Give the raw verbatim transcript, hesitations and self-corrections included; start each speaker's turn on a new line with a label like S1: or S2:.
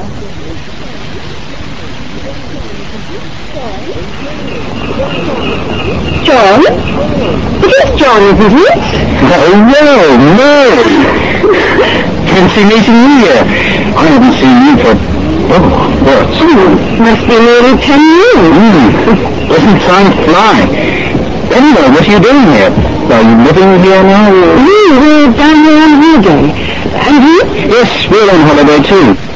S1: John? It is John, isn't it?
S2: Oh, well, Mary. Fancy meeting you here. I haven't seen you for, oh, what?
S1: Oh, must be nearly ten years.
S2: Mm. Doesn't time fly? Anyway, what are you doing here? Are you living here now? Or...
S1: We, we're down here on holiday. And you?
S2: Yes, we're on holiday too.